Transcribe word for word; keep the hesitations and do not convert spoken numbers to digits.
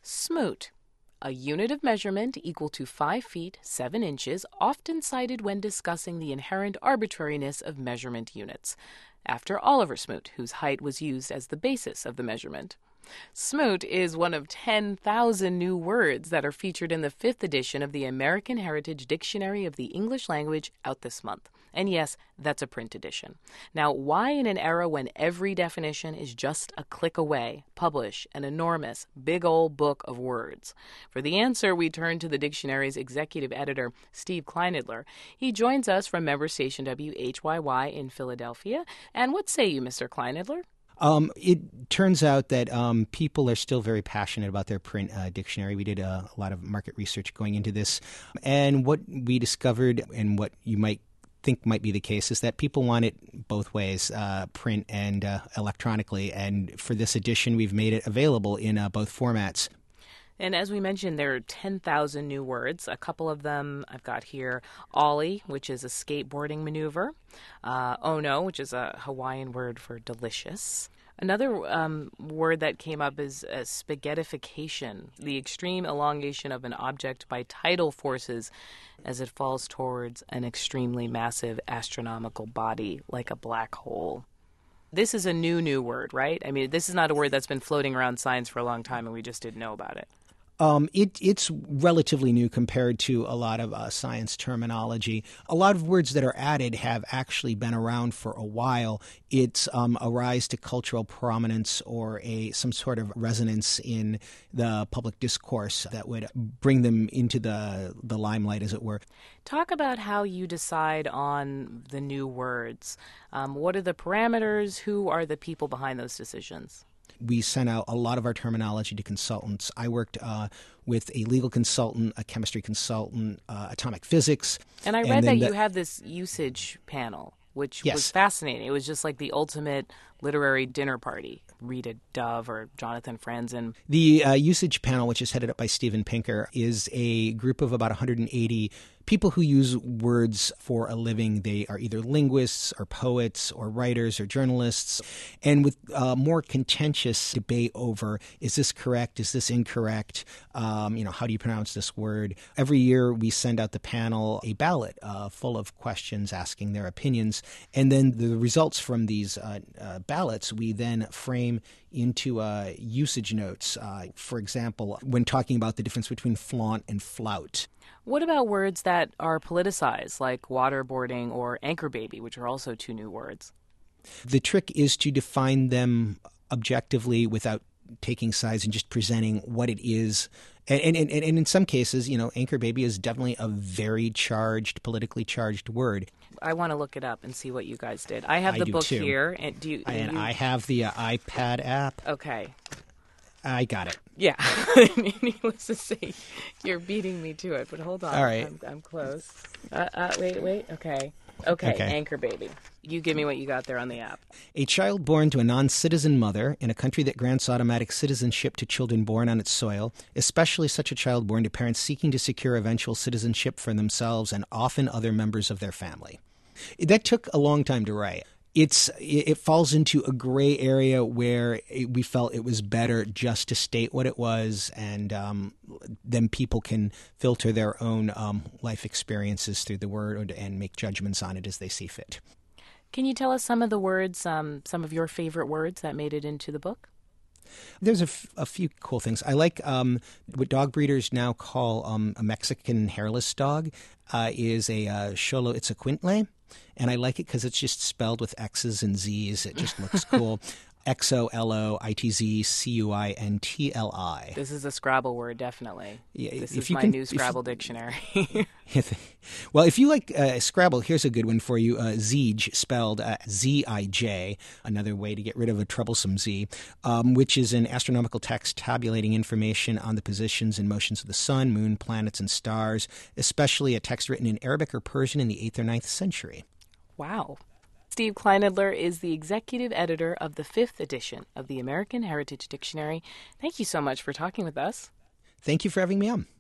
Smoot, a unit of measurement equal to five feet seven inches, often cited when discussing the inherent arbitrariness of measurement units, after Oliver Smoot, whose height was used as the basis of the measurement. Smoot is one of ten thousand new words that are featured in the fifth edition of the American Heritage Dictionary of the English Language out this month. And yes, that's a print edition. Now, why in an era when every definition is just a click away, publish an enormous, big old book of words? For the answer, we turn to the dictionary's executive editor, Steve Kleinidler. He joins us from member station W H Y Y in Philadelphia. And what say you, Mister Kleinidler? Um, it turns out that um, people are still very passionate about their print uh, dictionary. We did a, a lot of market research going into this. And what we discovered, and what you might think might be the case, is that people want it both ways, uh, print and uh, electronically. And for this edition, we've made it available in uh, both formats. And as we mentioned, there are ten thousand new words. A couple of them I've got here. Ollie, which is a skateboarding maneuver. Uh, ono, which is a Hawaiian word for delicious. Another um, word that came up is uh, spaghettification, the extreme elongation of an object by tidal forces as it falls towards an extremely massive astronomical body like a black hole. This is a new, new word, right? I mean, this is not a word that's been floating around science for a long time and we just didn't know about it. Um, it, it's relatively new compared to a lot of uh, science terminology. A lot of words that are added have actually been around for a while. It's um, a rise to cultural prominence or a some sort of resonance in the public discourse that would bring them into the, the limelight, as it were. Talk about how you decide on the new words. Um, what are the parameters? Who are the people behind those decisions? We sent out a lot of our terminology to consultants. I worked uh, with a legal consultant, a chemistry consultant, uh, atomic physics. And I read and that the, you have this usage panel, which yes. was fascinating. It was just like the ultimate literary dinner party. Rita Dove or Jonathan Franzen. The uh, usage panel, which is headed up by Steven Pinker, is a group of about one hundred eighty people who use words for a living. They are either linguists or poets or writers or journalists, and with uh, more contentious debate over, is this correct? Is this incorrect? Um, you know, how do you pronounce this word? Every year we send out the panel a ballot uh, full of questions asking their opinions, and then the results from these uh, uh, ballots we then frame into uh, usage notes. Uh, for example, when talking about the difference between flaunt and flout. What about words that are politicized, like waterboarding or anchor baby, which are also two new words? The trick is to define them objectively without taking sides and just presenting what it is. And, and, and, and in some cases, you know, anchor baby is definitely a very charged, politically charged word. I want to look it up and see what you guys did. I have I the do book too. here. And, do you, and you... I have the uh, iPad app. Okay. I got it. Yeah. Needless to say, you're beating me to it, but hold on. All right. I'm, I'm close. Uh, uh, wait, wait. Okay. okay. Okay, anchor baby. You give me what you got there on the app. A child born to a non-citizen mother in a country that grants automatic citizenship to children born on its soil, especially such a child born to parents seeking to secure eventual citizenship for themselves and often other members of their family. That took a long time to write. It's it falls into a gray area where it, we felt it was better just to state what it was, and um, then people can filter their own um, life experiences through the word and make judgments on it as they see fit. Can you tell us some of the words, um, some of your favorite words that made it into the book? There's a, f- a few cool things. I like um, what dog breeders now call um, a Mexican hairless dog uh, is a uh, Xolo Itzcuintle. And I like it because it's just spelled with X's and Z's. It just looks cool. X O L O I T Z C U I N T L I. This is a Scrabble word, definitely. Yeah, this if is you my can, new Scrabble dictionary. Well, if you like uh, Scrabble, here's a good one for you. Uh, Zij, spelled uh, Z I J, another way to get rid of a troublesome Z, um, which is an astronomical text tabulating information on the positions and motions of the sun, moon, planets, and stars, especially a text written in Arabic or Persian in the eighth or ninth century. Wow. Steve Kleinidler is the executive editor of the fifth edition of the American Heritage Dictionary. Thank you so much for talking with us. Thank you for having me on.